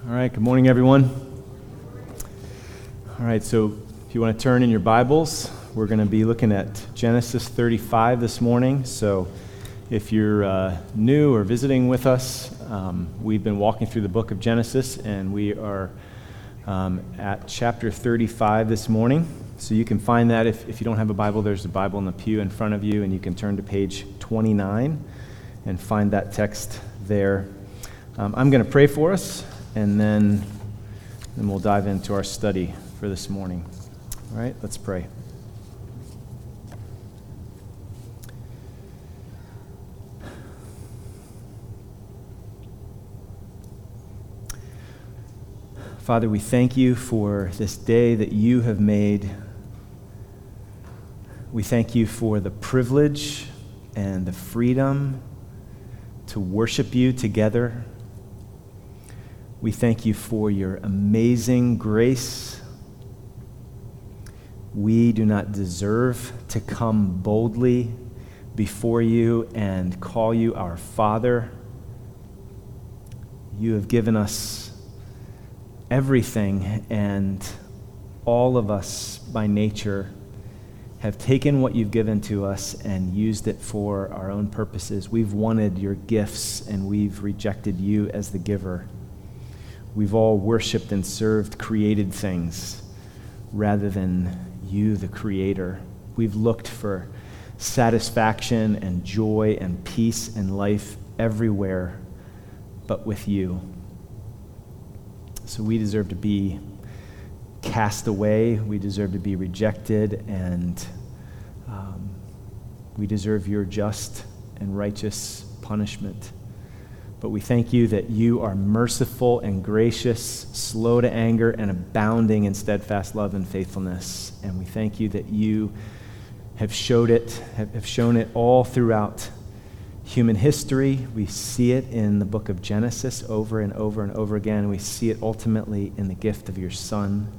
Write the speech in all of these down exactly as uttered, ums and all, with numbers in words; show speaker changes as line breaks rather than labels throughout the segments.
All right, good morning, everyone. All right, so if you want to turn in your Bibles, we're going to be looking at Genesis thirty-five this morning. So if you're uh, new or visiting with us, um, we've been walking through the book of Genesis, and we are um, at chapter thirty-five this morning. So you can find that if, if you don't have a Bible, there's a Bible in the pew in front of you, and you can turn to page twenty-nine and find that text there. Um, I'm going to pray for us, and then, then we'll dive into our study for this morning. All right, let's pray. Father, we thank you for this day that you have made. We thank you for the privilege and the freedom to worship you together. We thank you for your amazing grace. We do not deserve to come boldly before you and call you our Father. You have given us everything, and all of us by nature have taken what you've given to us and used it for our own purposes. We've wanted your gifts, and we've rejected you as the giver. We've all worshiped and served created things rather than you, the Creator. We've looked for satisfaction and joy and peace and life everywhere but with you. So we deserve to be cast away. We deserve to be rejected, and um, we deserve your just and righteous punishment. But we thank you that you are merciful and gracious, slow to anger, and abounding in steadfast love and faithfulness. And we thank you that you have showed it, have shown it all throughout human history. We see it in the book of Genesis over and over and over again. We see it ultimately in the gift of your Son.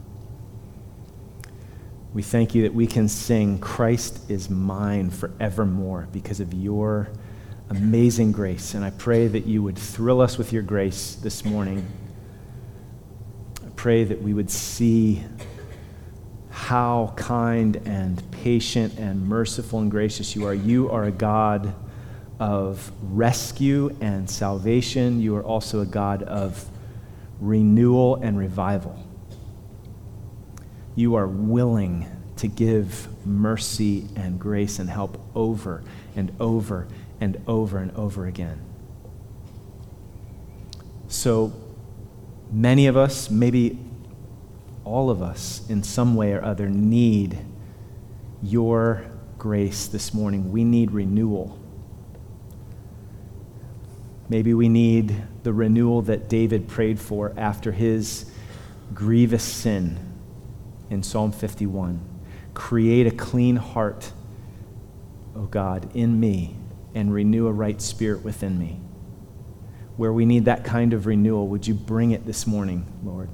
We thank you that we can sing, "Christ is mine forevermore," because of your amazing grace. And I pray that you would thrill us with your grace this morning. I pray that we would see how kind and patient and merciful and gracious you are. You are a God of rescue and salvation. You are also a God of renewal and revival. You are willing to give mercy and grace and help over and over and over and over again. So many of us, maybe all of us, in some way or other, need your grace this morning. We need renewal. Maybe we need the renewal that David prayed for after his grievous sin in Psalm fifty-one. Create a clean heart, O God, in me, and renew a right spirit within me. Where we need that kind of renewal, would you bring it this morning, Lord?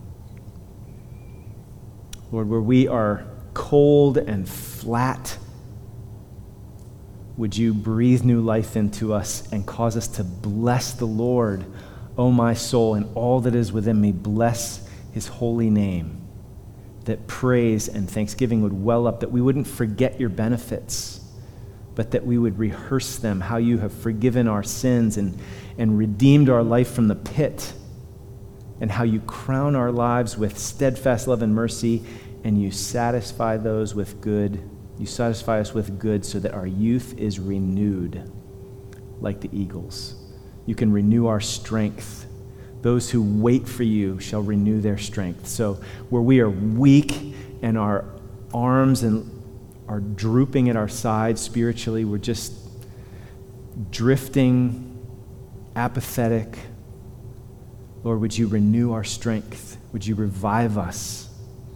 Lord, where we are cold and flat, would you breathe new life into us and cause us to bless the Lord, O my soul, and all that is within me. Bless his holy name. That praise and thanksgiving would well up, that we wouldn't forget your benefits, but that we would rehearse them, how you have forgiven our sins and, and redeemed our life from the pit, and how you crown our lives with steadfast love and mercy, and you satisfy those with good. You satisfy us with good so that our youth is renewed like the eagles. You can renew our strength. Those who wait for you shall renew their strength. So where we are weak and our arms and are drooping at our sides spiritually, we're just drifting, apathetic. Lord, would you renew our strength? Would you revive us?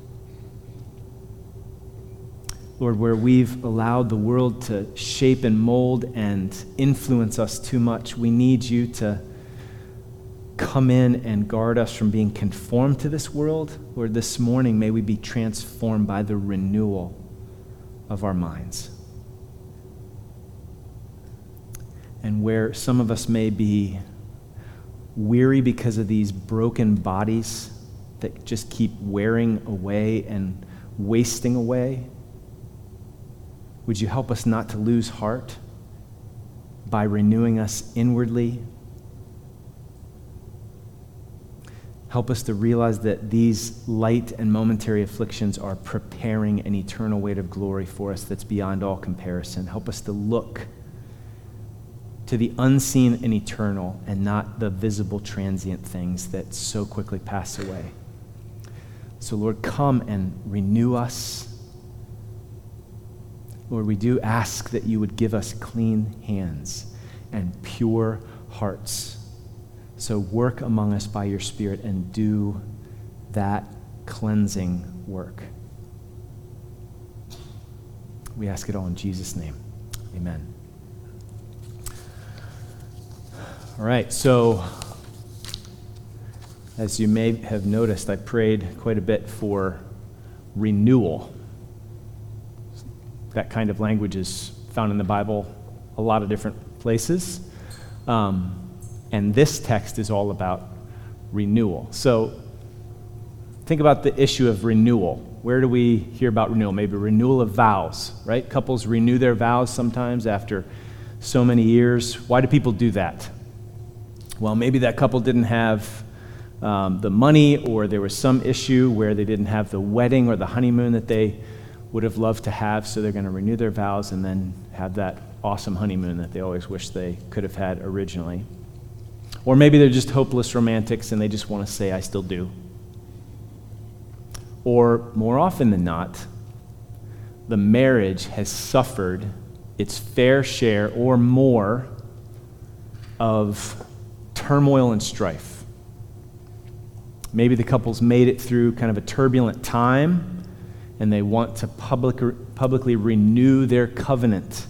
Lord, where we've allowed the world to shape and mold and influence us too much, we need you to come in and guard us from being conformed to this world. Lord, this morning may we be transformed by the renewal of our minds. And where some of us may be weary because of these broken bodies that just keep wearing away and wasting away? Would you help us not to lose heart by renewing us inwardly? Help us to realize that these light and momentary afflictions are preparing an eternal weight of glory for us that's beyond all comparison. Help us to look to the unseen and eternal and not the visible transient things that so quickly pass away. So Lord, come and renew us. Lord, we do ask that you would give us clean hands and pure hearts. So work among us by your Spirit and do that cleansing work. We ask it all in Jesus' name. Amen. All right, so as you may have noticed, I prayed quite a bit for renewal. That kind of language is found in the Bible a lot of different places. Um, and this text is all about renewal. So think about the issue of renewal. Where do we hear about renewal? Maybe renewal of vows, right? Couples renew their vows sometimes after so many years. Why do people do that? Well, maybe that couple didn't have um, the money, or there was some issue where they didn't have the wedding or the honeymoon that they would have loved to have, so they're going to renew their vows and then have that awesome honeymoon that they always wish they could have had originally. Or maybe they're just hopeless romantics and they just want to say, I still do. Or more often than not, the marriage has suffered its fair share or more of turmoil and strife. Maybe the couple's made it through kind of a turbulent time and they want to public, publicly renew their covenant.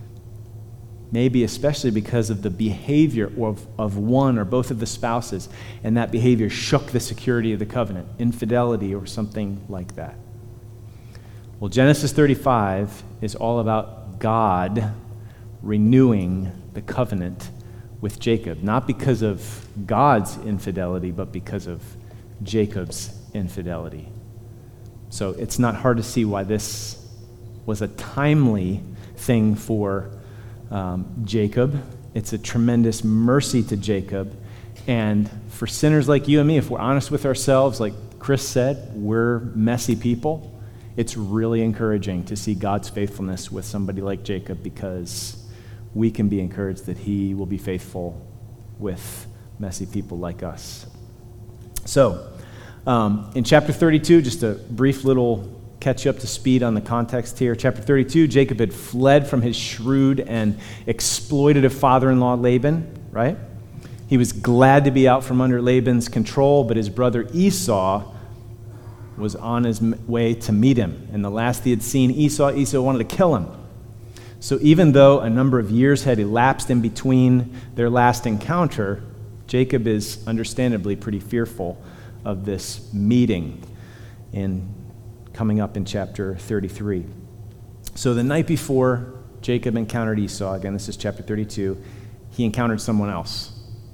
Maybe especially because of the behavior of, of one or both of the spouses, and that behavior shook the security of the covenant, infidelity or something like that. Well, Genesis thirty-five is all about God renewing the covenant with Jacob, not because of God's infidelity, but because of Jacob's infidelity. So it's not hard to see why this was a timely thing for um, Jacob. It's a tremendous mercy to Jacob. And for sinners like you and me, if we're honest with ourselves, like Chris said, we're messy people. It's really encouraging to see God's faithfulness with somebody like Jacob, because we can be encouraged that he will be faithful with messy people like us. So, um, in chapter thirty-two, just a brief little catch you up to speed on the context here. Chapter thirty-two, Jacob had fled from his shrewd and exploitative father-in-law Laban, right? He was glad to be out from under Laban's control, but his brother Esau was on his way to meet him. And the last he had seen Esau, Esau wanted to kill him. So even though a number of years had elapsed in between their last encounter, Jacob is understandably pretty fearful of this meeting in coming up in chapter thirty-three. So the night before Jacob encountered Esau, again, this is chapter thirty-two, he encountered someone else.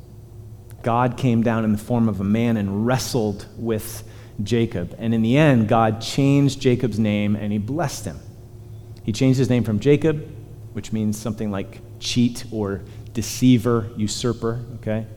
God came down in the form of a man and wrestled with Jacob. And in the end, God changed Jacob's name and he blessed him. He changed his name from Jacob, which means something like cheat or deceiver, usurper, okay,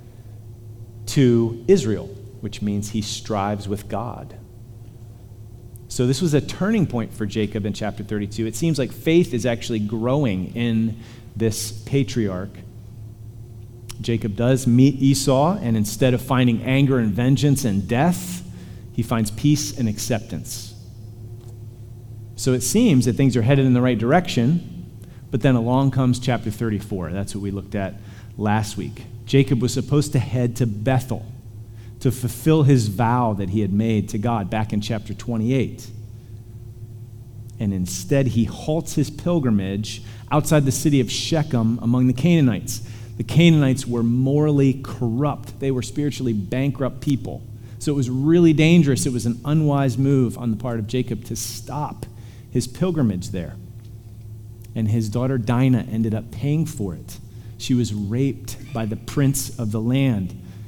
to Israel, which means he strives with God. So this was a turning point for Jacob in chapter thirty-two. It seems like faith is actually growing in this patriarch. Jacob does meet Esau, and instead of finding anger and vengeance and death, he finds peace and acceptance. So it seems that things are headed in the right direction, but then along comes chapter thirty-four. That's what we looked at last week. Jacob was supposed to head to Bethel to fulfill his vow that he had made to God back in chapter twenty-eight. And instead, he halts his pilgrimage outside the city of Shechem among the Canaanites. The Canaanites were morally corrupt. They were spiritually bankrupt people. So it was really dangerous. It was an unwise move on the part of Jacob to stop his pilgrimage there. And his daughter Dinah ended up paying for it. She was raped by the prince of the land,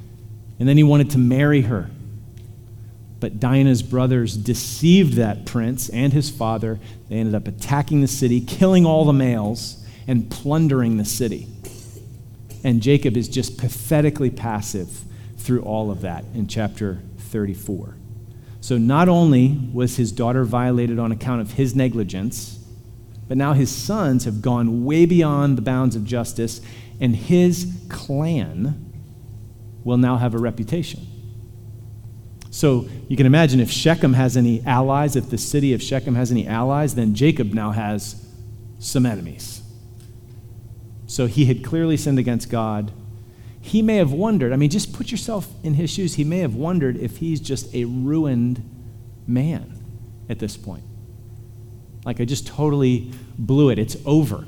And then he wanted to marry her. But Dinah's brothers deceived that prince and his father. They ended up attacking the city, killing all the males, and plundering the city. And Jacob is just pathetically passive through all of that in chapter thirty-four. So not only was his daughter violated on account of his negligence, but now his sons have gone way beyond the bounds of justice, and his clan will now have a reputation. So you can imagine if Shechem has any allies, if the city of Shechem has any allies, then Jacob now has some enemies. So he had clearly sinned against God. He may have wondered, I mean, just put yourself in his shoes. He may have wondered if he's just a ruined man at this point. Like, I just totally blew it. It's over.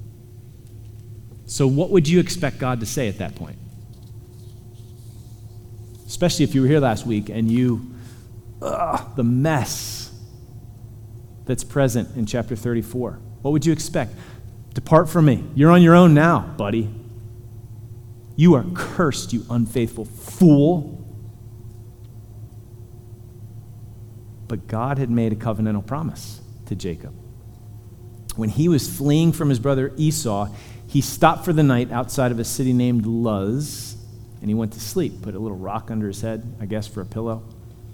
So what would you expect God to say at that point? Especially if you were here last week and you, ugh, the mess that's present in chapter thirty-four. What would you expect? Depart from me. You're on your own now, buddy. You are cursed, you unfaithful fool. But God had made a covenantal promise to Jacob. When he was fleeing from his brother Esau, he stopped for the night outside of a city named Luz, and he went to sleep, put a little rock under his head, I guess, for a pillow.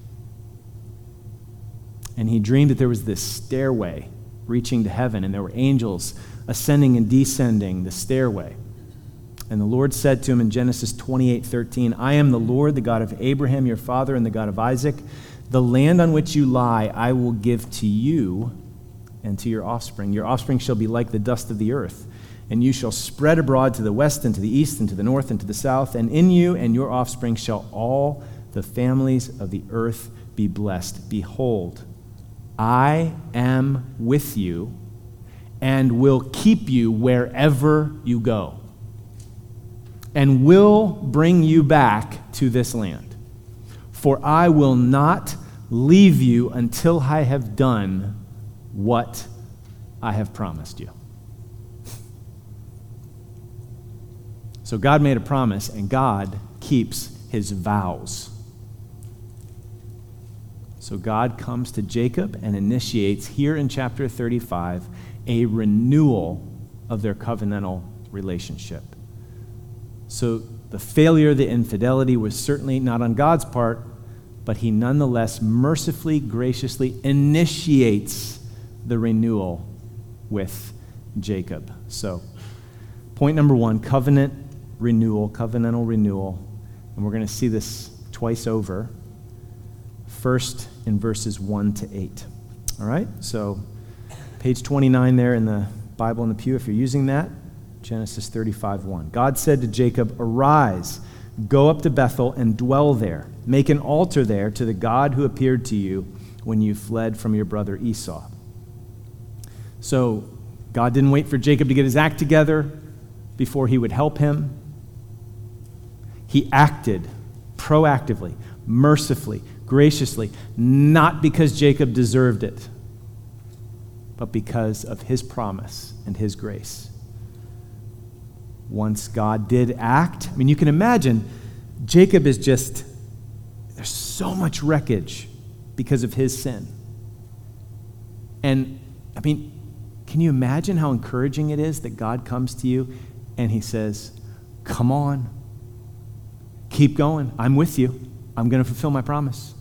And he dreamed that there was this stairway reaching to heaven, and there were angels ascending and descending the stairway. And the Lord said to him in Genesis twenty-eight thirteen, I am the Lord, the God of Abraham, your father, and the God of Isaac. The land on which you lie I will give to you and to your offspring. Your offspring shall be like the dust of the earth, and you shall spread abroad to the west and to the east and to the north and to the south, and in you and your offspring shall all the families of the earth be blessed. Behold, I am with you and will keep you wherever you go, and will bring you back to this land. For I will not leave you until I have done what I have promised you. So God made a promise, and God keeps his vows. So God comes to Jacob and initiates here in chapter thirty-five a renewal of their covenantal relationship. So the failure, the infidelity was certainly not on God's part, but he nonetheless mercifully, graciously initiates the renewal with Jacob. So point number one, covenant renewal, covenantal renewal. And we're going to see this twice over. First in verses one to eight. All right? So page twenty-nine there in the Bible in the pew, if you're using that, Genesis thirty-five one. God said to Jacob, arise, go up to Bethel and dwell there. Make an altar there to the God who appeared to you when you fled from your brother Esau. So God didn't wait for Jacob to get his act together before he would help him. He acted proactively, mercifully, graciously, not because Jacob deserved it, but because of his promise and his grace. Once God did act, I mean, you can imagine Jacob is just, there's so much wreckage because of his sin. And, I mean, can you imagine how encouraging it is that God comes to you and he says, come on, keep going, I'm with you, I'm going to fulfill my promise.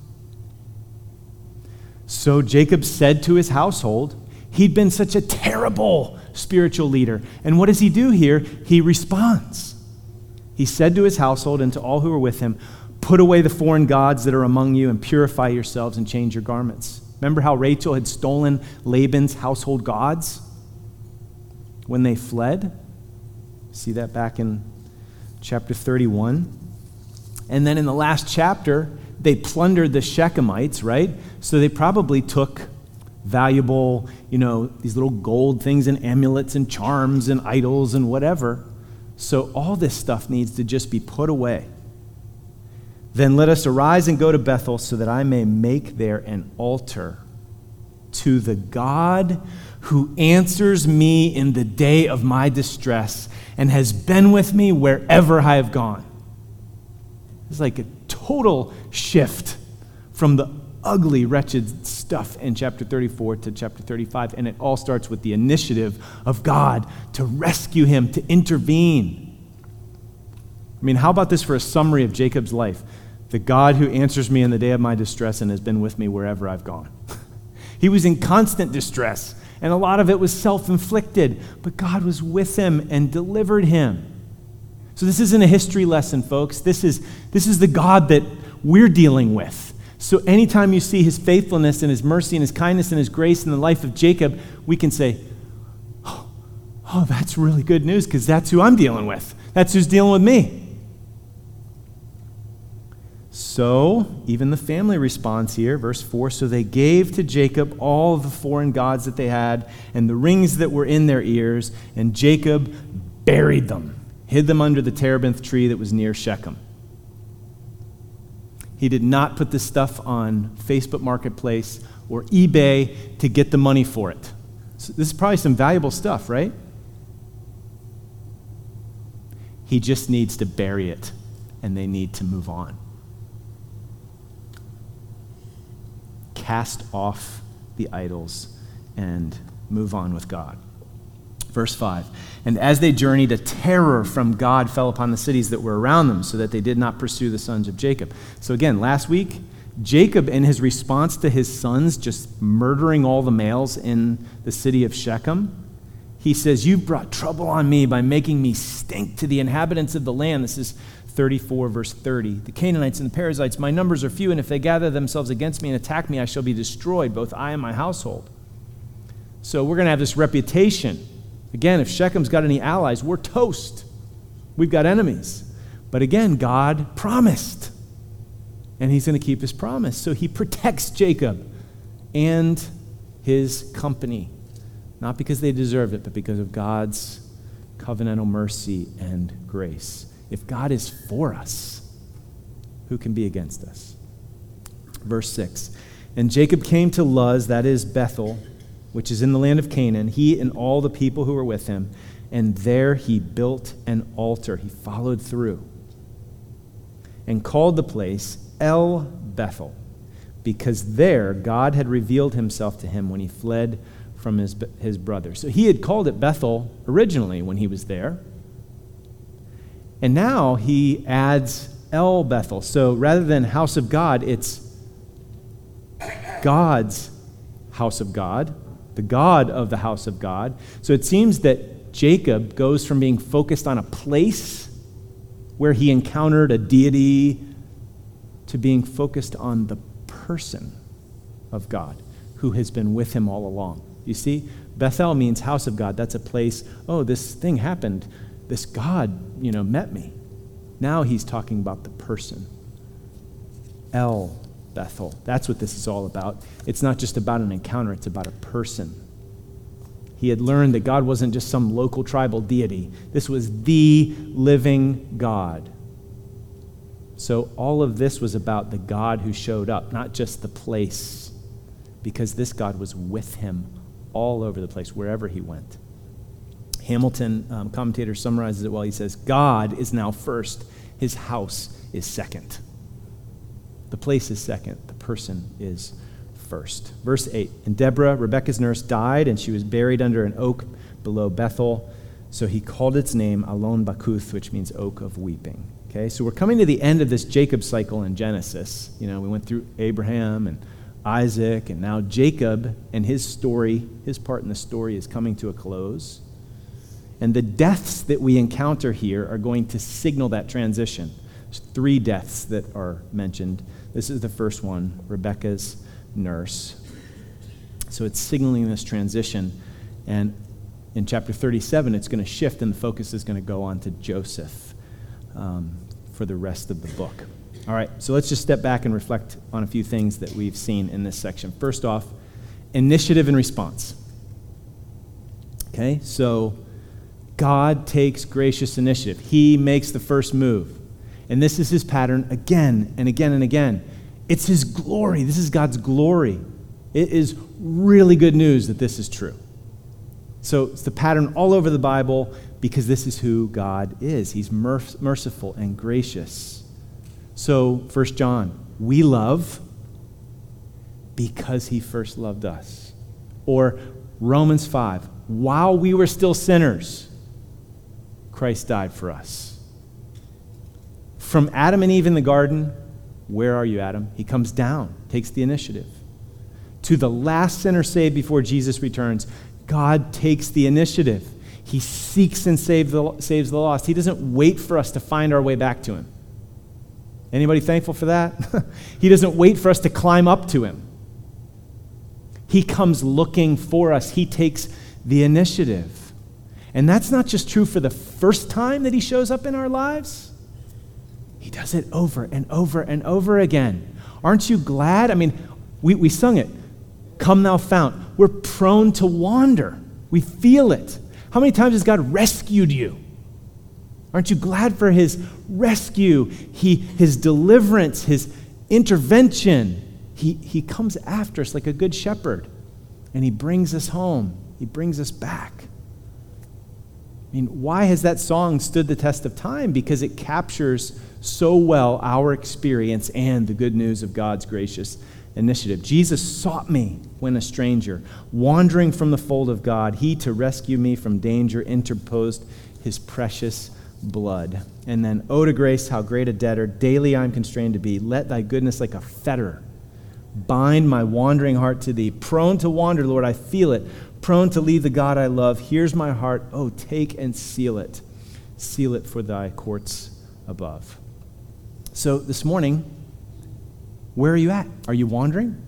So Jacob said to his household, he'd been such a terrible spiritual leader. And what does he do here? He responds. He said to his household and to all who were with him, put away the foreign gods that are among you and purify yourselves and change your garments. Remember how Rachel had stolen Laban's household gods when they fled? See that back in chapter thirty-one. And then in the last chapter, they plundered the Shechemites, right? So they probably took valuable, you know, these little gold things and amulets and charms and idols and whatever. So all this stuff needs to just be put away. Then let us arise and go to Bethel so that I may make there an altar to the God who answers me in the day of my distress and has been with me wherever I have gone. It's like a total shift from the ugly, wretched stuff in chapter thirty-four to chapter thirty-five, and it all starts with the initiative of God to rescue him, to intervene. I mean, how about this for a summary of Jacob's life? The God who answers me in the day of my distress and has been with me wherever I've gone. He was in constant distress, and a lot of it was self-inflicted, but God was with him and delivered him. So this isn't a history lesson, folks. This is, this is the God that we're dealing with. So anytime you see his faithfulness and his mercy and his kindness and his grace in the life of Jacob, we can say, oh, oh that's really good news, because that's who I'm dealing with. That's who's dealing with me. So, even the family responds here, verse four, so they gave to Jacob all the foreign gods that they had and the rings that were in their ears, and Jacob buried them, hid them under the terebinth tree that was near Shechem. He did not put this stuff on Facebook Marketplace or eBay to get the money for it. So this is probably some valuable stuff, right? He just needs to bury it, and they need to move on. Cast off the idols and move on with God. Verse five, and as they journeyed, a terror from God fell upon the cities that were around them, so that they did not pursue the sons of Jacob. So again, last week, Jacob, in his response to his sons just murdering all the males in the city of Shechem, he says, you've brought trouble on me by making me stink to the inhabitants of the land. This is thirty-four, verse thirty. The Canaanites and the Perizzites, my numbers are few, and if they gather themselves against me and attack me, I shall be destroyed, both I and my household. So we're going to have this reputation. Again, if Shechem's got any allies, we're toast. We've got enemies. But again, God promised, and he's going to keep his promise. So he protects Jacob and his company, not because they deserved it, but because of God's covenantal mercy and grace. If God is for us, who can be against us? Verse six, and Jacob came to Luz, that is Bethel, which is in the land of Canaan, he and all the people who were with him, and there he built an altar. He followed through and called the place El Bethel, because there God had revealed himself to him when he fled from his, his brothers. So he had called it Bethel originally when he was there. And now he adds El Bethel. So rather than house of God, it's God's house of God, the God of the house of God. So it seems that Jacob goes from being focused on a place where he encountered a deity to being focused on the person of God who has been with him all along. You see, Bethel means house of God. That's a place, oh, this thing happened. This God, you know, met me. Now he's talking about the person. El Bethel. That's what this is all about. It's not just about an encounter, it's about a person. He had learned that God wasn't just some local tribal deity. This was the living God. So all of this was about the God who showed up, not just the place, because this God was with him all over the place, wherever he went. Hamilton, um, commentator, summarizes it well. He says, God is now first. His house is second. The place is second. The person is first. Verse eight, and Deborah, Rebekah's nurse, died, and she was buried under an oak below Bethel. So he called its name Alon Bakuth, which means oak of weeping. Okay, so we're coming to the end of this Jacob cycle in Genesis. You know, we went through Abraham and Isaac, and now Jacob and his story, his part in the story is coming to a close. And the deaths that we encounter here are going to signal that transition. There's three deaths that are mentioned. This is the first one, Rebekah's nurse. So it's signaling this transition. And in chapter thirty-seven, it's going to shift, and the focus is going to go on to Joseph um, for the rest of the book. All right, so let's just step back and reflect on a few things that we've seen in this section. First off, initiative and response. Okay, so God takes gracious initiative. He makes the first move. And this is his pattern again and again and again. It's his glory. This is God's glory. It is really good news that this is true. So it's the pattern all over the Bible because this is who God is. He's merc- merciful and gracious. So, First John, we love because he first loved us. Or Romans five, while we were still sinners, Christ died for us. From Adam and Eve in the garden, where are you, Adam? He comes down, takes the initiative. To the last sinner saved before Jesus returns, God takes the initiative. He seeks and save the, saves the lost. He doesn't wait for us to find our way back to him. Anybody thankful for that? He doesn't wait for us to climb up to him. He comes looking for us. He takes the initiative. And that's not just true for the first time that he shows up in our lives. He does it over and over and over again. Aren't you glad? I mean, we, we sung it. Come thou fount. We're prone to wander. We feel it. How many times has God rescued you? Aren't you glad for his rescue, he, his deliverance, his intervention? He, he comes after us like a good shepherd, and he brings us home. He brings us back. I mean, why has that song stood the test of time? Because it captures so well our experience and the good news of God's gracious initiative. Jesus sought me when a stranger, wandering from the fold of God. He, to rescue me from danger, interposed his precious blood. And then, oh, to grace, how great a debtor daily I'm constrained to be. Let thy goodness like a fetter bind my wandering heart to thee. Prone to wander, Lord, I feel it. Prone to leave the God I love. Here's my heart. Oh, take and seal it. Seal it for thy courts above. So this morning, where are you at? Are you wandering?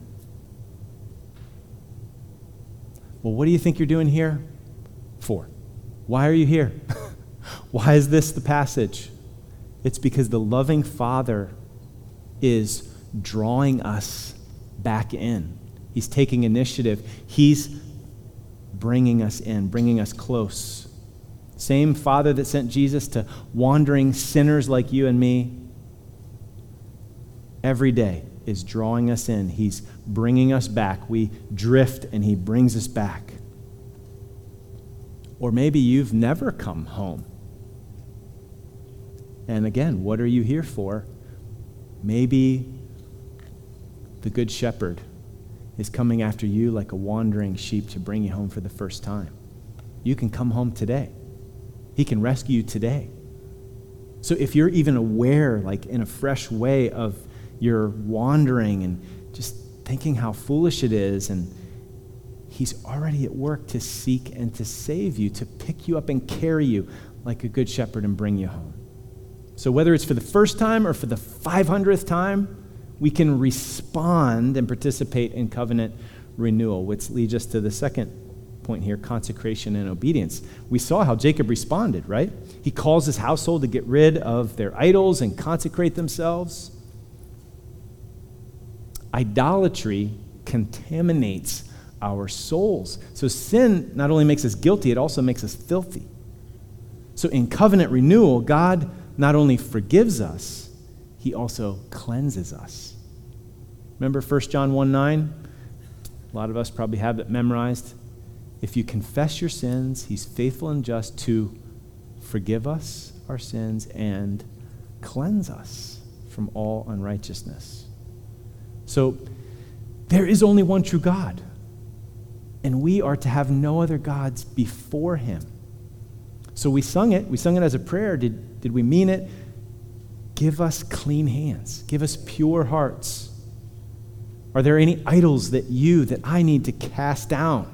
Well, what do you think you're doing here for? Why are you here? Why is this the passage? It's because the loving Father is drawing us back in. He's taking initiative. He's bringing us in, bringing us close. Same Father that sent Jesus to wandering sinners like you and me every day is drawing us in. He's bringing us back. We drift and he brings us back. Or maybe you've never come home. And again, what are you here for? Maybe the Good Shepherd is coming after you like a wandering sheep to bring you home for the first time. You can come home today. He can rescue you today. So if you're even aware, like in a fresh way, of your wandering and just thinking how foolish it is, and he's already at work to seek and to save you, to pick you up and carry you like a good shepherd and bring you home. So whether it's for the first time or for the five hundredth time, we can respond and participate in covenant renewal, which leads us to the second point here, consecration and obedience. We saw how Jacob responded, right? He calls his household to get rid of their idols and consecrate themselves. Idolatry contaminates our souls. So sin not only makes us guilty, it also makes us filthy. So in covenant renewal, God not only forgives us, he also cleanses us. Remember First John one nine? A lot of us probably have it memorized. If you confess your sins, he's faithful and just to forgive us our sins and cleanse us from all unrighteousness. So there is only one true God, and we are to have no other gods before him. So we sung it. We sung it as a prayer. Did, did we mean it? Give us clean hands. Give us pure hearts. Are there any idols that you, that I need to cast down?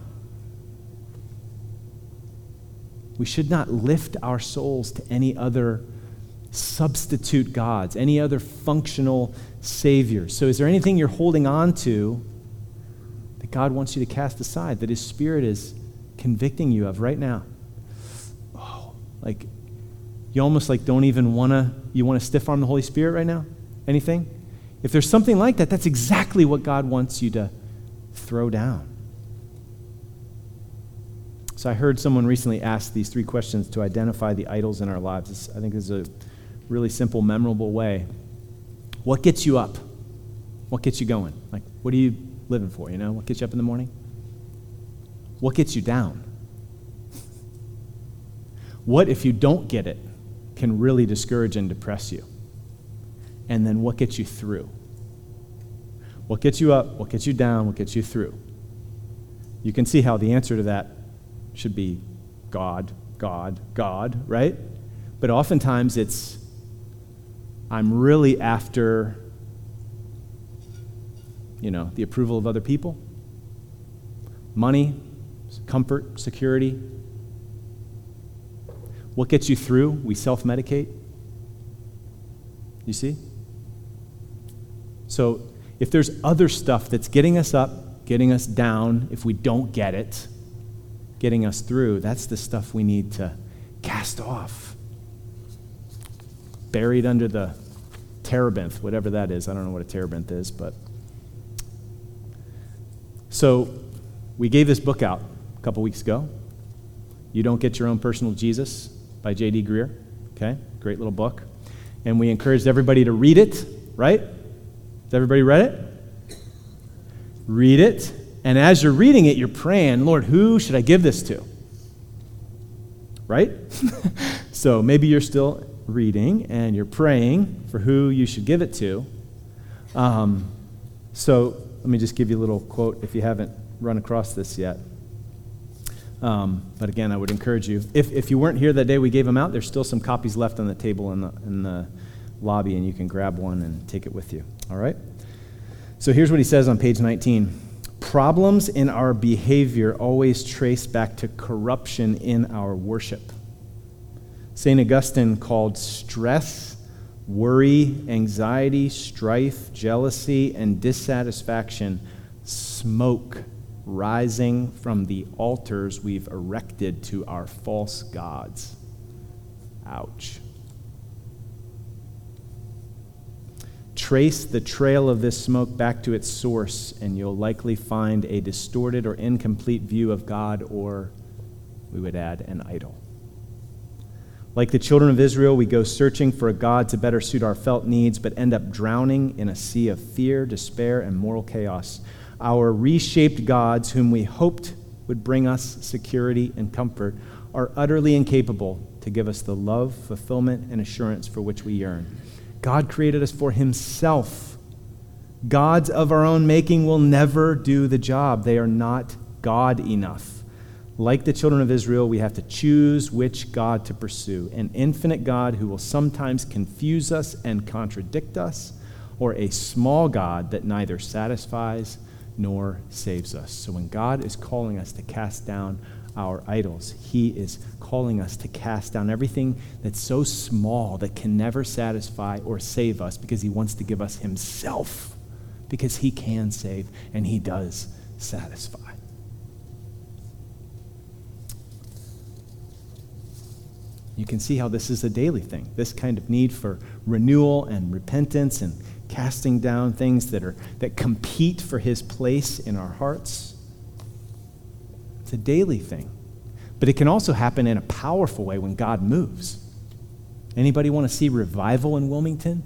We should not lift our souls to any other substitute gods, any other functional saviors. So is there anything you're holding on to that God wants you to cast aside, that his Spirit is convicting you of right now? Oh, like you almost like don't even want to, you want to stiff arm the Holy Spirit right now? Anything? If there's something like that, that's exactly what God wants you to throw down. So I heard someone recently ask these three questions to identify the idols in our lives. This, I think this is a really simple, memorable way. What gets you up? What gets you going? Like, what are you living for, you know? What gets you up in the morning? What gets you down? What, if you don't get it, can really discourage and depress you? and then what gets you through? What gets you up? What gets you down? What gets you through? You can see how the answer to that should be God, God, God, right? But oftentimes it's, I'm really after, you know, the approval of other people, money, comfort, security. What gets you through? We self-medicate. You see? So if there's other stuff that's getting us up, getting us down, if we don't get it, getting us through, that's the stuff we need to cast off. Buried under the terebinth, whatever that is. I don't know what a terebinth is, but. So we gave this book out a couple weeks ago. You Don't Get Your Own Personal Jesus by J D Greear. Okay, great little book. And we encouraged everybody to read it, right? Has everybody read it? Read it. And as you're reading it, you're praying, Lord, who should I give this to? Right? So maybe you're still reading and you're praying for who you should give it to. Um, so let me just give you a little quote if you haven't run across this yet. Um, but again, I would encourage you. If if you weren't here that day we gave them out, there's still some copies left on the table in the in the lobby, and you can grab one and take it with you. All right? So here's what he says on page nineteen. Problems in our behavior always trace back to corruption in our worship. Saint Augustine called stress, worry, anxiety, strife, jealousy, and dissatisfaction smoke rising from the altars we've erected to our false gods. Ouch. Trace the trail of this smoke back to its source, and you'll likely find a distorted or incomplete view of God, or, we would add, an idol. Like the children of Israel, we go searching for a God to better suit our felt needs, but end up drowning in a sea of fear, despair, and moral chaos. Our reshaped gods, whom we hoped would bring us security and comfort, are utterly incapable to give us the love, fulfillment, and assurance for which we yearn. God created us for himself. Gods of our own making will never do the job. They are not God enough. Like the children of Israel, we have to choose which God to pursue, an infinite God who will sometimes confuse us and contradict us, or a small God that neither satisfies nor saves us. So when God is calling us to cast down our idols, he is calling us to cast down everything that's so small that can never satisfy or save us, because he wants to give us himself, because he can save and he does satisfy. You can see how this is a daily thing, this kind of need for renewal and repentance and casting down things that are that compete for his place in our hearts. It's a daily thing. But it can also happen in a powerful way when God moves. Anybody want to see revival in Wilmington?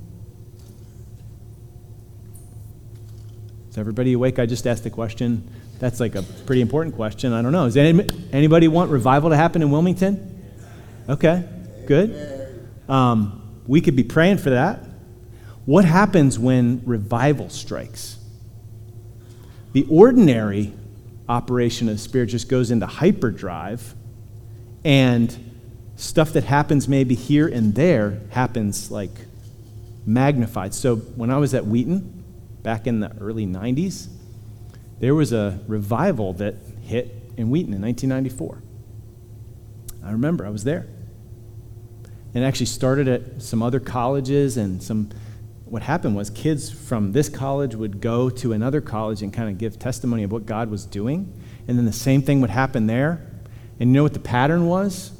Is everybody awake? I just asked the question. That's like a pretty important question. I don't know. Does any, anybody want revival to happen in Wilmington? Okay, good. Um, we could be praying for that. What happens when revival strikes? The ordinary operation of the Spirit just goes into hyperdrive, and stuff that happens maybe here and there happens like magnified. So when I was at Wheaton back in the early nineties, there was a revival that hit in Wheaton in nineteen ninety-four. I remember, I was there. And it actually started at some other colleges, and some, what happened was kids from this college would go to another college and kind of give testimony of what God was doing, and then the same thing would happen there. And you know what the pattern was?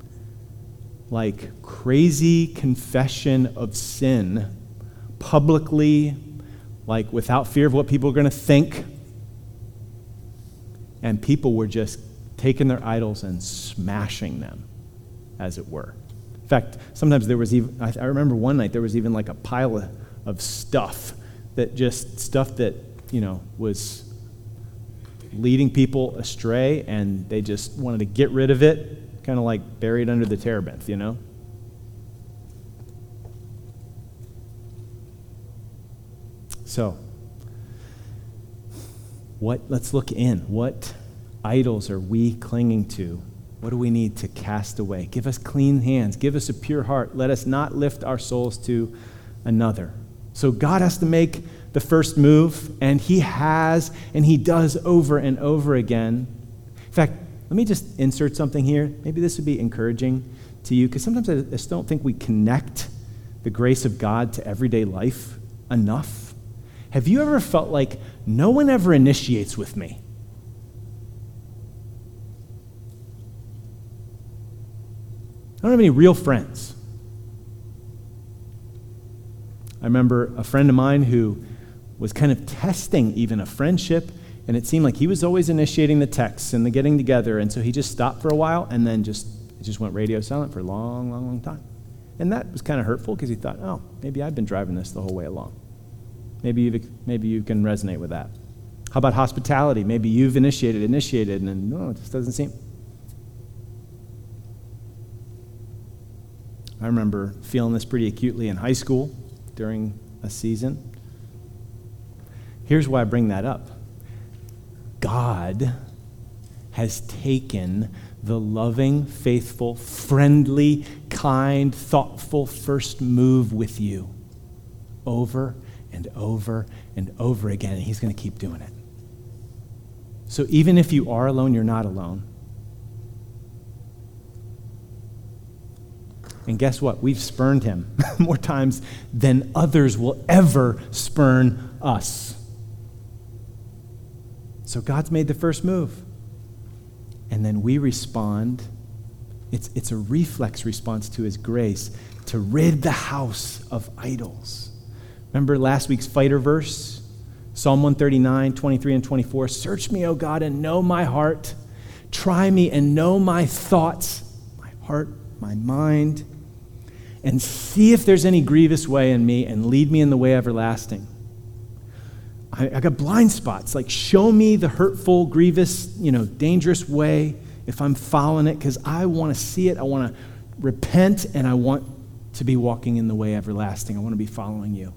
Like crazy confession of sin, publicly, like without fear of what people are going to think. And people were just taking their idols and smashing them, as it were. In fact, sometimes there was even, I, I remember one night there was even like a pile of, of stuff that just, stuff that, you know, was leading people astray, and they just wanted to get rid of it, kind of like buried under the terebinth, you know? So, what? Let's look in. What idols are we clinging to? What do we need to cast away? Give us clean hands. Give us a pure heart. Let us not lift our souls to another. So God has to make the first move, and he has, and he does over and over again. In fact, let me just insert something here. Maybe this would be encouraging to you, because sometimes I just don't think we connect the grace of God to everyday life enough. Have you ever felt like no one ever initiates with me? I don't have any real friends. I remember a friend of mine who was kind of testing even a friendship, and it seemed like he was always initiating the texts and the getting together, and so he just stopped for a while and then just it just went radio silent for a long, long, long time. And that was kind of hurtful because he thought, oh, maybe I've been driving this the whole way along. Maybe you've, maybe you can resonate with that. How about hospitality? Maybe you've initiated, initiated, and then, no, it just doesn't seem. I remember feeling this pretty acutely in high school during a season. Here's why I bring that up. God has taken the loving, faithful, friendly, kind, thoughtful first move with you over and over and over again, and he's going to keep doing it. So even if you are alone, you're not alone. And guess what? We've spurned him more times than others will ever spurn us. So God's made the first move. And then we respond. It's, it's a reflex response to his grace to rid the house of idols. Remember last week's fighter verse? Psalm one thirty-nine, twenty-three and twenty-four. Search me, O God, and know my heart. Try me and know my thoughts, my heart, my mind, and see if there's any grievous way in me, and lead me in the way everlasting. I, I got blind spots. Like, show me the hurtful, grievous, you know, dangerous way if I'm following it, because I want to see it. I want to repent, and I want to be walking in the way everlasting. I want to be following you.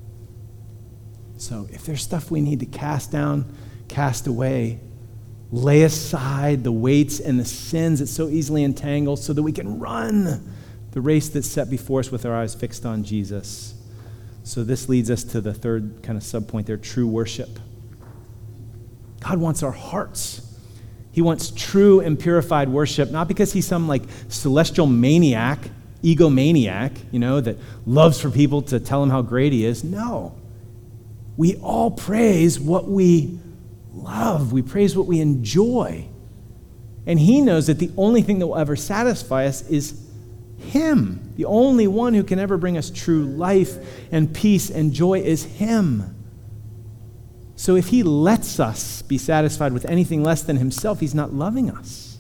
So if there's stuff we need to cast down, cast away, lay aside the weights and the sins that so easily entangle so that we can run the race that's set before us with our eyes fixed on Jesus. So this leads us to the third kind of subpoint there, true worship. God wants our hearts. He wants true and purified worship, not because he's some like celestial maniac, egomaniac, you know, that loves for people to tell him how great he is. No. We all praise what we love. We praise what we enjoy. And he knows that the only thing that will ever satisfy us is him. The only one who can ever bring us true life and peace and joy is him. So if he lets us be satisfied with anything less than himself, he's not loving us.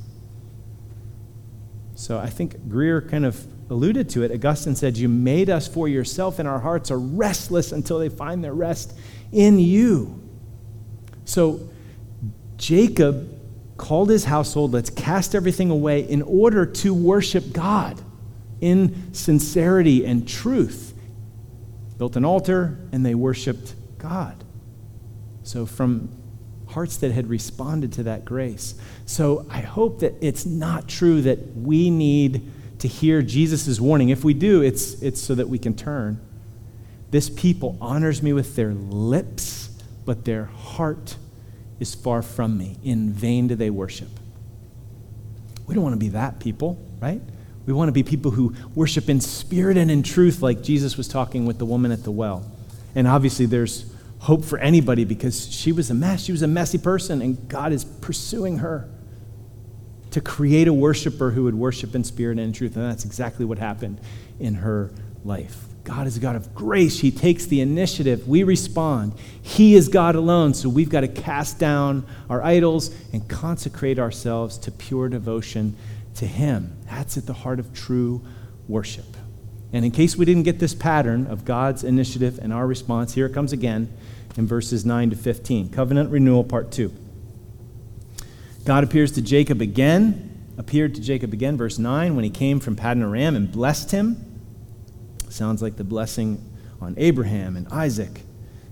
So I think Greer kind of alluded to it. Augustine said, you made us for yourself, and our hearts are restless until they find their rest in you. So Jacob called his household, let's cast everything away in order to worship God in sincerity and truth. Built an altar, and they worshiped God. So from hearts that had responded to that grace. So I hope that it's not true that we need to hear Jesus' warning. If we do, it's, it's so that we can turn. This people honors me with their lips, but their heart is far from me. In vain do they worship. We don't want to be that people, right? We want to be people who worship in spirit and in truth, like Jesus was talking with the woman at the well. And obviously there's hope for anybody because she was a mess. She was a messy person, and God is pursuing her to create a worshiper who would worship in spirit and in truth. And that's exactly what happened in her life. God is a God of grace. He takes the initiative. We respond. He is God alone, so we've got to cast down our idols and consecrate ourselves to pure devotion to him. That's at the heart of true worship. And in case we didn't get this pattern of God's initiative and our response, here it comes again in verses nine to fifteen. Covenant renewal, part two. God appears to Jacob again, appeared to Jacob again, verse nine, when he came from Paddan Aram and blessed him. Sounds like the blessing on Abraham and Isaac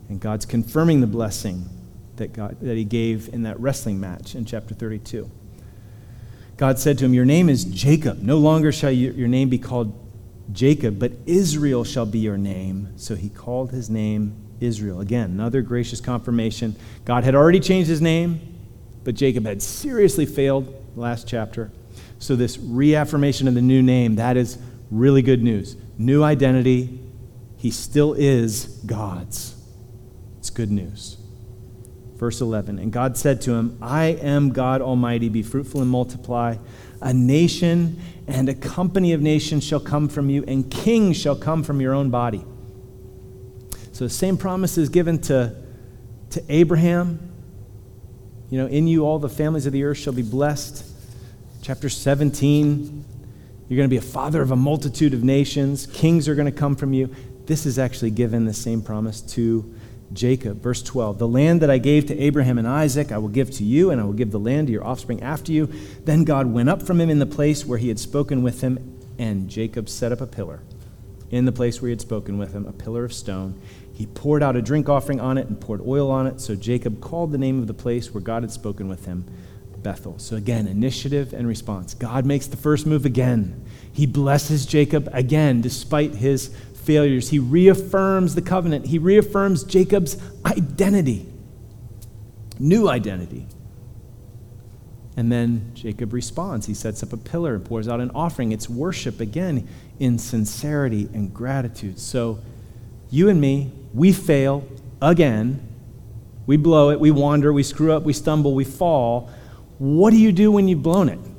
And God's confirming the blessing that God that he gave in that wrestling match in chapter thirty-two. God said to him, "Your name is Jacob. No longer shall you, your name be called Jacob, but Israel shall be your name." So he called his name Israel. Again, another gracious confirmation. God had already changed his name, but Jacob had seriously failed last chapter. So this reaffirmation of the new name, that is really good news. New identity. He still is God's. It's good news. Verse eleven, and God said to him, "I am God Almighty. Be fruitful and multiply. A nation and a company of nations shall come from you, and kings shall come from your own body." So the same promise is given to, to Abraham. You know, in you all the families of the earth shall be blessed. Chapter seventeen, you're going to be a father of a multitude of nations. Kings are going to come from you. This is actually given the same promise to Jacob. Verse twelve, "The land that I gave to Abraham and Isaac I will give to you, and I will give the land to your offspring after you." Then God went up from him in the place where he had spoken with him, and Jacob set up a pillar in the place where he had spoken with him, a pillar of stone. He poured out a drink offering on it and poured oil on it. So Jacob called the name of the place where God had spoken with him Bethel. So again, initiative and response. God makes the first move again. He blesses Jacob again, despite his failures. He reaffirms the covenant. He reaffirms Jacob's identity, new identity. And then Jacob responds. He sets up a pillar and pours out an offering. It's worship, again, in sincerity and gratitude. So you and me, we fail again. We blow it. We wander. We screw up. We stumble. We fall. What do you do when you've blown it?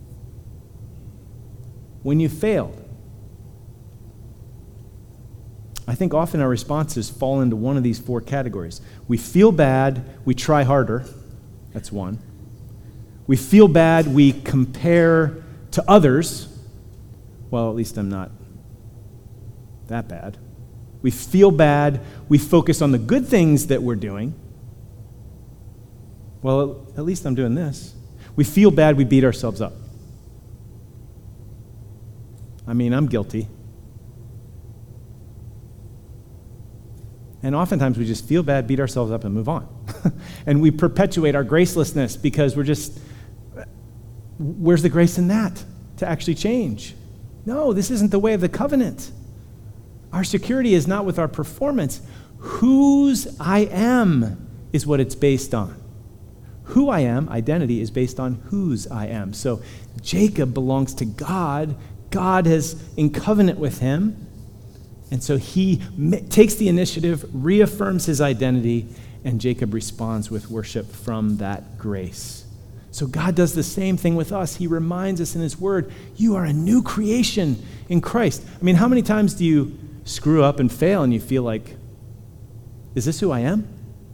When you failed? I think often our responses fall into one of these four categories. We feel bad. We try harder. That's one. We feel bad, we compare to others. Well, at least I'm not that bad. We feel bad, we focus on the good things that we're doing. Well, at least I'm doing this. We feel bad, we beat ourselves up. I mean, I'm guilty. And oftentimes we just feel bad, beat ourselves up, and move on. And we perpetuate our gracelessness because we're just, where's the grace in that to actually change? No, this isn't the way of the covenant. Our security is not with our performance. Whose I am is what it's based on. Who I am, identity, is based on whose I am. So Jacob belongs to God. God is in covenant with him. And so he takes the initiative, reaffirms his identity, and Jacob responds with worship from that grace. So God does the same thing with us. He reminds us in his word, you are a new creation in Christ. I mean, how many times do you screw up and fail and you feel like, is this who I am?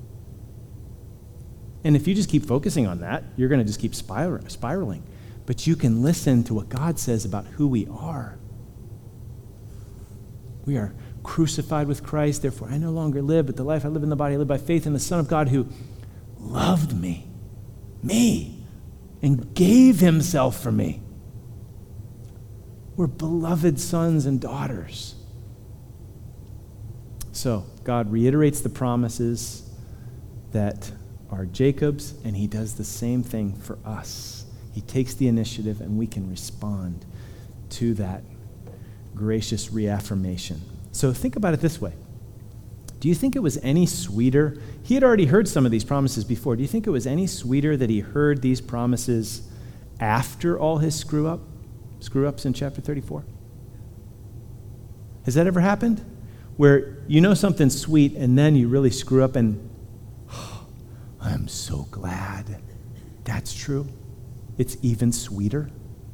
And if you just keep focusing on that, you're going to just keep spir- spiraling. But you can listen to what God says about who we are. We are crucified with Christ, therefore I no longer live, but the life I live in the body, I live by faith in the Son of God who loved me, me, and gave himself for me. We're beloved sons and daughters. So God reiterates the promises that are Jacob's, and he does the same thing for us. He takes the initiative, and we can respond to that gracious reaffirmation. So think about it this way. Do you think it was any sweeter? He had already heard some of these promises before. Do you think it was any sweeter that he heard these promises after all his screw up, screw ups in chapter thirty-four? Has that ever happened? Where you know something's sweet and then you really screw up and oh, I'm so glad that's true. It's even sweeter.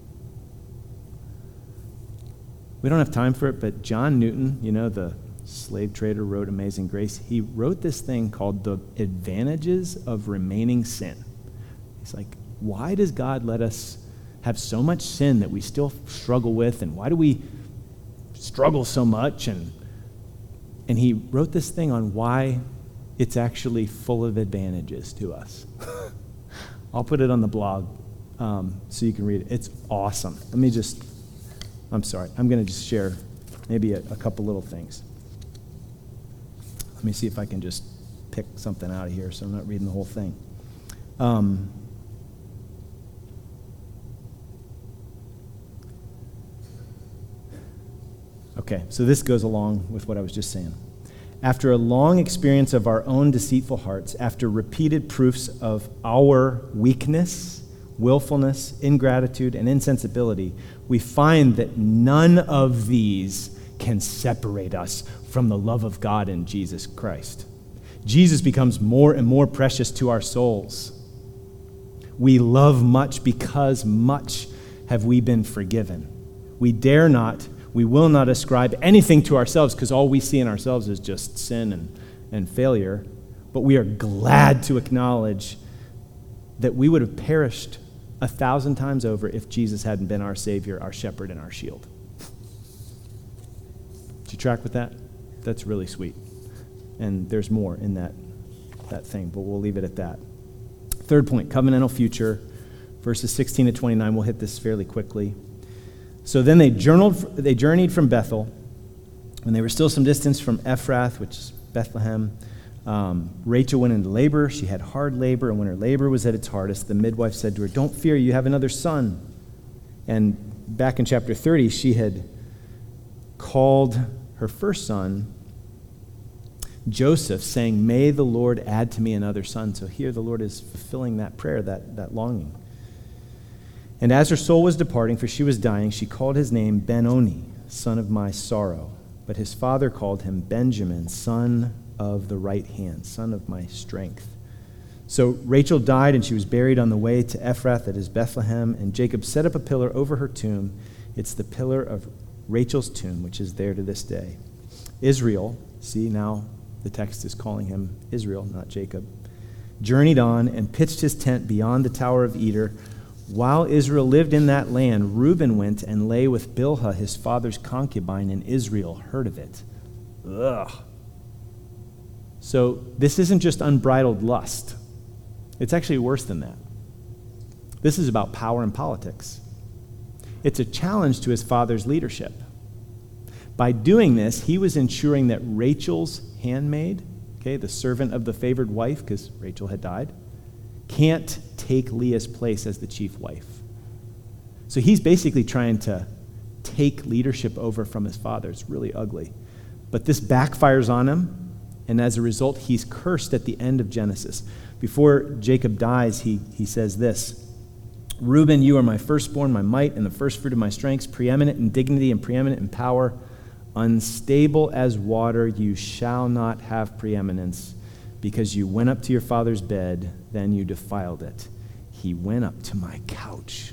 We don't have time for it, but John Newton, you know, the slave trader, wrote Amazing Grace. He wrote this thing called The Advantages of Remaining Sin. He's like, why does God let us have so much sin that we still struggle with, and why do we struggle so much? And and he wrote this thing on why it's actually full of advantages to us. I'll put it on the blog um, so you can read it. It's awesome. Let me just, I'm sorry, I'm going to just share maybe a, a couple little things. Let me see if I can just pick something out of here, so I'm not reading the whole thing. Um, okay, so this goes along with what I was just saying. After a long experience of our own deceitful hearts, after repeated proofs of our weakness, willfulness, ingratitude, and insensibility, we find that none of these can separate us from the love of God in Jesus Christ. Jesus becomes more and more precious to our souls. We love much because much have we been forgiven. We dare not, we will not ascribe anything to ourselves because all we see in ourselves is just sin and, and failure. But we are glad to acknowledge that we would have perished a thousand times over if Jesus hadn't been our Savior, our shepherd, and our shield. Do you track with that? That's really sweet. And there's more in that, that thing, but we'll leave it at that. Third point, covenantal future, verses sixteen to twenty-nine. We'll hit this fairly quickly. So then they journeyed, they journeyed from Bethel, when they were still some distance from Ephrath, which is Bethlehem. Um, Rachel went into labor. She had hard labor, and when her labor was at its hardest, the midwife said to her, "Don't fear, you have another son." And back in chapter thirty, she had called her first son Joseph, saying, "May the Lord add to me another son." So here the Lord is fulfilling that prayer, that, that longing. And as her soul was departing, for she was dying, she called his name Ben-Oni, son of my sorrow. But his father called him Benjamin, son of the right hand, son of my strength. So Rachel died, and she was buried on the way to Ephrath, that is Bethlehem, and Jacob set up a pillar over her tomb. It's the pillar of Rachel's tomb, which is there to this day. Israel, see now the text is calling him Israel, not Jacob, journeyed on and pitched his tent beyond the Tower of Eder. While Israel lived in that land, Reuben went and lay with Bilhah, his father's concubine, and Israel heard of it. Ugh. So this isn't just unbridled lust. It's actually worse than that. This is about power and politics. It's a challenge to his father's leadership. By doing this, he was ensuring that Rachel's handmaid, okay, the servant of the favored wife, because Rachel had died, can't take Leah's place as the chief wife. So he's basically trying to take leadership over from his father. It's really ugly. But this backfires on him, and as a result, he's cursed at the end of Genesis. Before Jacob dies, he, he says this, "Reuben, you are my firstborn, my might, and the firstfruit of my strengths, preeminent in dignity and preeminent in power. Unstable as water, you shall not have preeminence, because you went up to your father's bed, then you defiled it. He went up to my couch."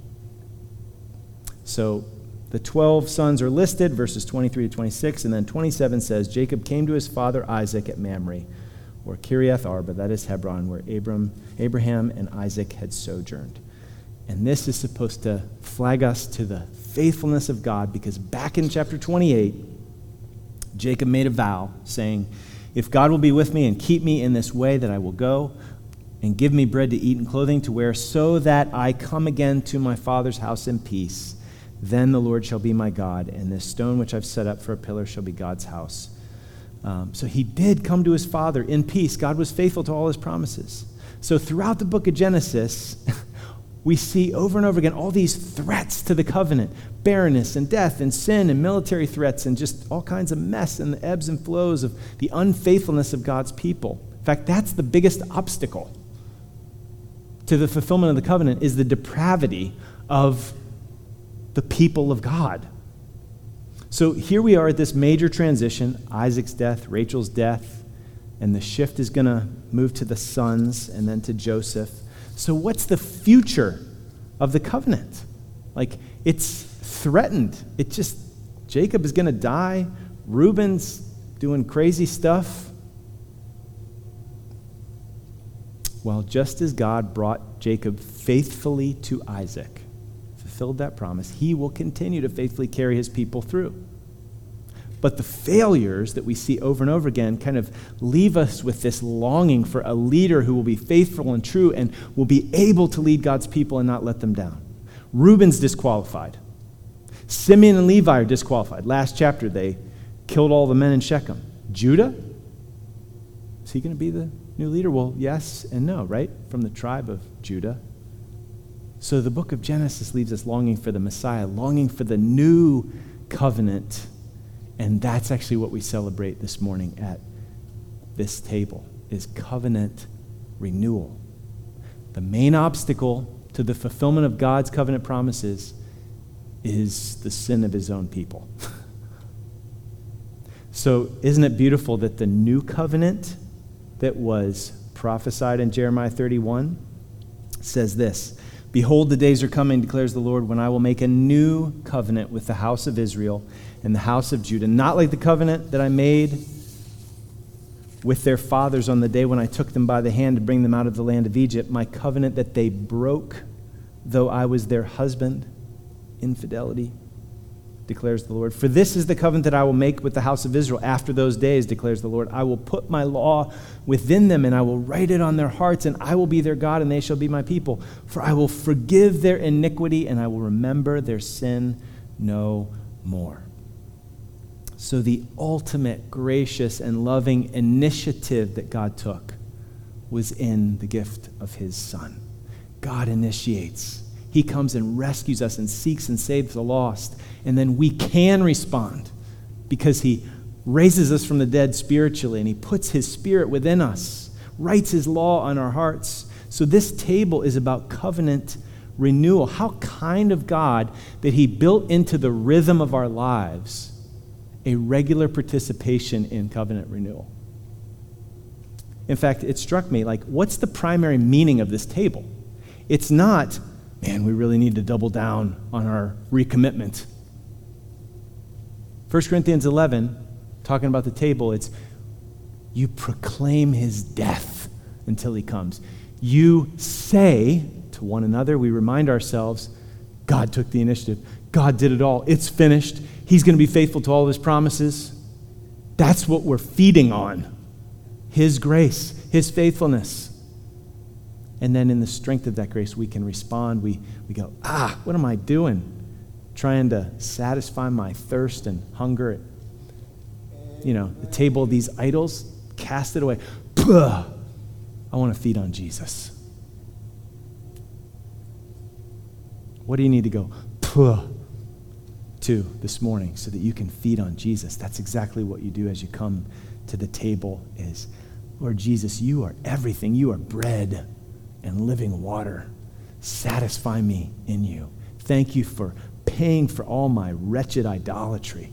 So the twelve sons are listed, verses twenty-three to twenty-six, and then twenty-seven says, Jacob came to his father Isaac at Mamre, or Kiriath Arba, that is Hebron, where Abram, Abraham and Isaac had sojourned. And this is supposed to flag us to the faithfulness of God, because back in chapter twenty-eight, Jacob made a vow saying, "If God will be with me and keep me in this way, that I will go and give me bread to eat and clothing to wear, so that I come again to my father's house in peace. Then the Lord shall be my God, and this stone which I've set up for a pillar shall be God's house." Um, so he did come to his father in peace. God was faithful to all his promises. So throughout the book of Genesis, we see over and over again all these threats to the covenant, barrenness and death and sin and military threats and just all kinds of mess and the ebbs and flows of the unfaithfulness of God's people. In fact, that's the biggest obstacle to the fulfillment of the covenant, is the depravity of the people of God. So here we are at this major transition, Isaac's death, Rachel's death, and the shift is going to move to the sons and then to Joseph. So what's the future of the covenant? Like, it's threatened. It just, Jacob is going to die. Reuben's doing crazy stuff. Well, just as God brought Jacob faithfully to Isaac, fulfilled that promise, he will continue to faithfully carry his people through. But the failures that we see over and over again kind of leave us with this longing for a leader who will be faithful and true and will be able to lead God's people and not let them down. Reuben's disqualified. Simeon and Levi are disqualified. Last chapter, they killed all the men in Shechem. Judah? Is he going to be the new leader? Well, yes and no, right? From the tribe of Judah. So the book of Genesis leaves us longing for the Messiah, longing for the new covenant. And that's actually what we celebrate this morning at this table, is covenant renewal. The main obstacle to the fulfillment of God's covenant promises is the sin of his own people. So isn't it beautiful that the new covenant that was prophesied in Jeremiah thirty-one says this, "Behold, the days are coming, declares the Lord, when I will make a new covenant with the house of Israel and the house of Judah, not like the covenant that I made with their fathers on the day when I took them by the hand to bring them out of the land of Egypt, my covenant that they broke, though I was their husband, infidelity, declares the Lord. For this is the covenant that I will make with the house of Israel after those days, declares the Lord. I will put my law within them, and I will write it on their hearts, and I will be their God, and they shall be my people. For I will forgive their iniquity, and I will remember their sin no more." So the ultimate gracious and loving initiative that God took was in the gift of his Son. God initiates. He comes and rescues us and seeks and saves the lost. And then we can respond because he raises us from the dead spiritually, and he puts his Spirit within us, writes his law on our hearts. So this table is about covenant renewal. How kind of God that he built into the rhythm of our lives a regular participation in covenant renewal. In fact, it struck me, like, what's the primary meaning of this table? It's not, man, we really need to double down on our recommitment. First Corinthians eleven, talking about the table, it's you proclaim his death until he comes. You say to one another, we remind ourselves, God took the initiative. God did it all. It's finished. He's going to be faithful to all of his promises. That's what we're feeding on. His grace, his faithfulness. And then in the strength of that grace, we can respond. We, we go, ah, what am I doing? Trying to satisfy my thirst and hunger at, you know, the table of these idols. Cast it away. Puh! I want to feed on Jesus. What do you need to go puh to this morning so that you can feed on Jesus? That's exactly what you do as you come to the table is, Lord Jesus, you are everything. You are bread and living water. Satisfy me in you. Thank you for paying for all my wretched idolatry.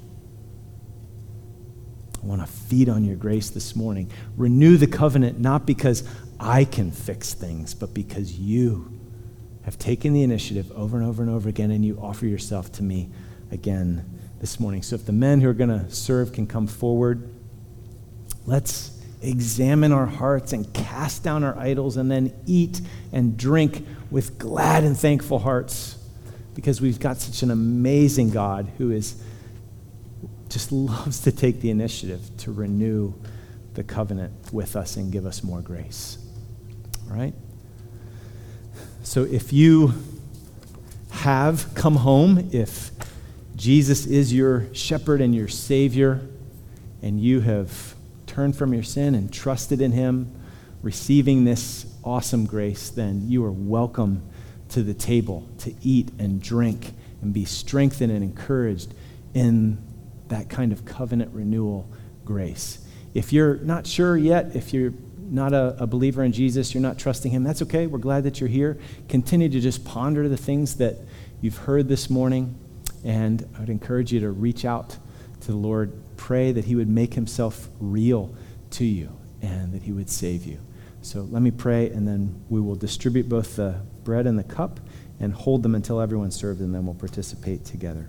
I want to feed on your grace this morning. Renew the covenant not because I can fix things, but because you have taken the initiative over and over and over again, and you offer yourself to me again this morning. So if the men who are going to serve can come forward, let's examine our hearts and cast down our idols and then eat and drink with glad and thankful hearts because we've got such an amazing God who is just loves to take the initiative to renew the covenant with us and give us more grace. All right? So if you have come home, if Jesus is your shepherd and your Savior, and you have turned from your sin and trusted in him, receiving this awesome grace, then you are welcome to the table to eat and drink and be strengthened and encouraged in that kind of covenant renewal grace. If you're not sure yet, if you're not a, a believer in Jesus, you're not trusting him, that's okay. We're glad that you're here. Continue to just ponder the things that you've heard this morning, and I would encourage you to reach out to the Lord. Pray that he would make himself real to you and that he would save you. So let me pray, and then we will distribute both the bread and the cup and hold them until everyone's served, and then we'll participate together.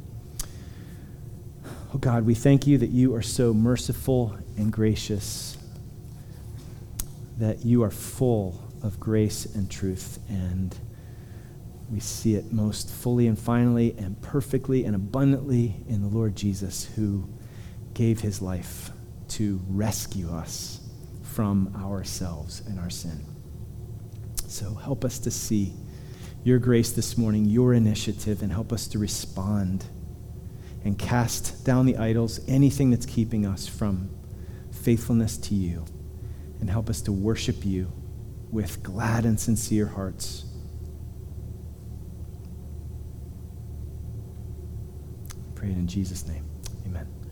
Oh God, we thank you that you are so merciful and gracious, that you are full of grace and truth, and we see it most fully and finally and perfectly and abundantly in the Lord Jesus, who gave his life to rescue us from ourselves and our sin. So help us to see your grace this morning, your initiative, and help us to respond and cast down the idols, anything that's keeping us from faithfulness to you. and help us to worship you with glad and sincere hearts. Pray it in Jesus' name. Amen.